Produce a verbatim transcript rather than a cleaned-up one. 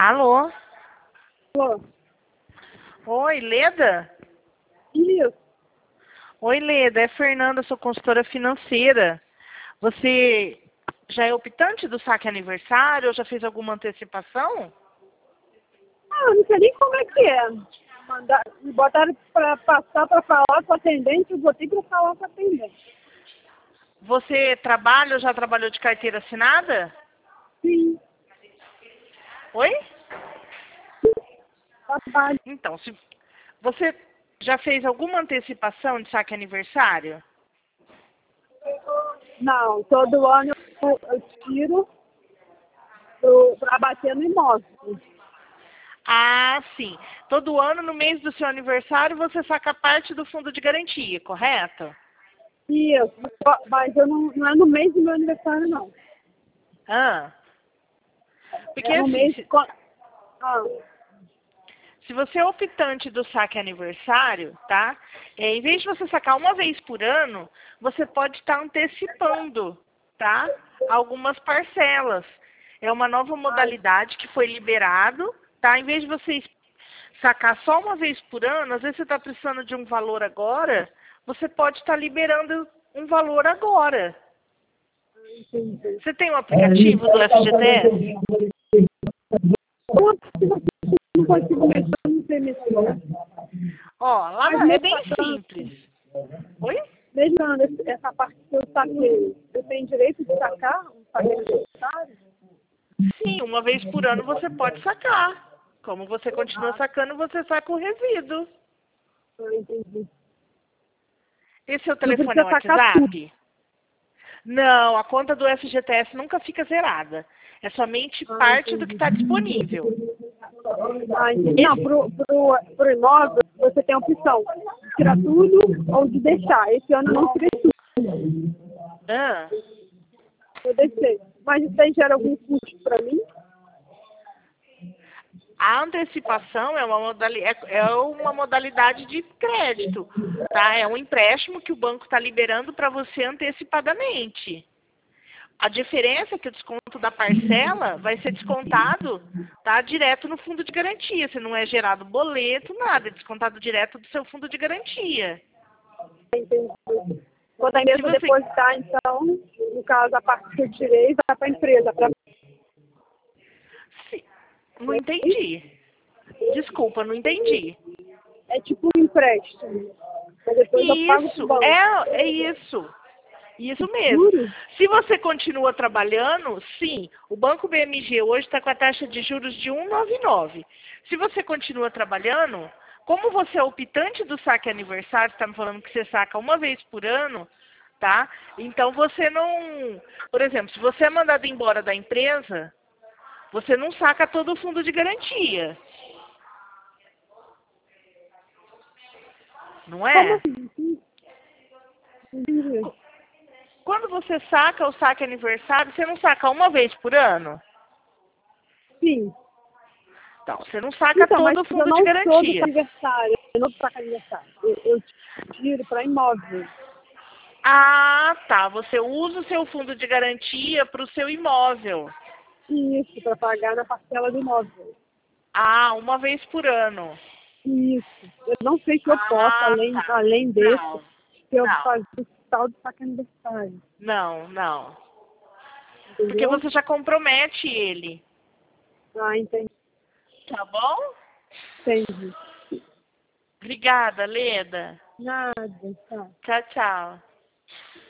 Alô? Alô? Oi, Leda? Isso. Oi, Leda, é Fernanda, sou consultora financeira. Você já é optante do saque aniversário ou já fez alguma antecipação? Ah, eu não sei nem como é que é. Mandar, me botaram para passar para falar com o atendente, eu botei para falar com o atendente. Você trabalha ou já trabalhou de carteira assinada? Sim, Oi? trabalho. Então, se você já fez alguma antecipação de saque aniversário? Não, todo ano eu, eu tiro para bater no imóvel. Ah, sim. Todo ano, no mês do seu aniversário, você saca parte do fundo de garantia, correto? Isso, mas eu não, não é no mês do meu aniversário, não. Ah. Porque É no assim, mês... se, co- Ah, se você é optante do saque aniversário, tá? É, em vez de você sacar uma vez por ano, você pode estar antecipando, tá? Algumas parcelas. É uma nova ai, modalidade que foi liberado, tá? Em vez de você sacar só uma vez por ano, às vezes você está precisando de um valor agora, você pode estar liberando um valor agora. entendi. Você tem o aplicativo do F G T S? Eu não consigo mexer, eu não sei mexer. Ó, lá Mas na- é mesmo bem sacando, simples. Oi? mesmo sacando esse- essa parte que eu saquei, eu tenho direito de sacar um saque aniversário? Sim, uma vez por ano você pode sacar. Como você continua Ah, sacando, você saca o resíduo. eu entendi. Esse seu Não telefone é precisa o sacar tudo. WhatsApp? Não, a conta do F G T S nunca fica zerada. É somente Ah, parte do que entendi. está disponível. Ah, entendi. Não, Esse, pro, pro, pro imóvel, você tem a opção de tirar tudo ou de deixar. Esse ano eu não tirei tudo, ah, eu deixei. Mas isso aí gera algum custo para mim? a antecipação é uma, modali é, é uma modalidade de crédito, tá? É um empréstimo que o banco está liberando para você antecipadamente. A diferença é que o desconto da parcela vai ser descontado, tá, direto no fundo de garantia. Se não é gerado boleto, nada, é descontado direto do seu fundo de garantia. Entendi. Quando a Se empresa você... depositar, então, no caso, a parte que eu tirei vai para a empresa. Pra... Se... Não entendi. Desculpa, não entendi. É tipo um empréstimo. Mas depois eu pago para o Isso, banco. é, é isso. Isso mesmo. Juro? Se você continua trabalhando, sim, o Banco B M G hoje está com a taxa de juros de um vírgula noventa e nove. Se você continua trabalhando, como você é optante do saque aniversário, você está me falando que você saca uma vez por ano, tá? Então você não... Por exemplo, se você é mandado embora da empresa, você não saca todo o fundo de garantia. Não Como é? assim? Entendi. Quando você saca o saque aniversário, você não saca uma vez por ano? Sim. Então, você não saca Então, mas todo o eu fundo de não sou do garantia. aniversário. Eu não sou aniversário. Eu, eu tiro para imóvel. Ah, tá. Você usa o seu fundo de garantia para o seu imóvel. Isso, para pagar na parcela do imóvel. Ah, uma vez por ano. Isso. Eu não sei se eu posso, Ah, além, tá. além desse, Não, se eu não, fazer o tal do saque aniversário. não, não. Porque Entendeu? você já compromete ele. Ah, entendi. Tá bom? Entendi. Obrigada, Leda. Nada, tá. Tchau, tchau.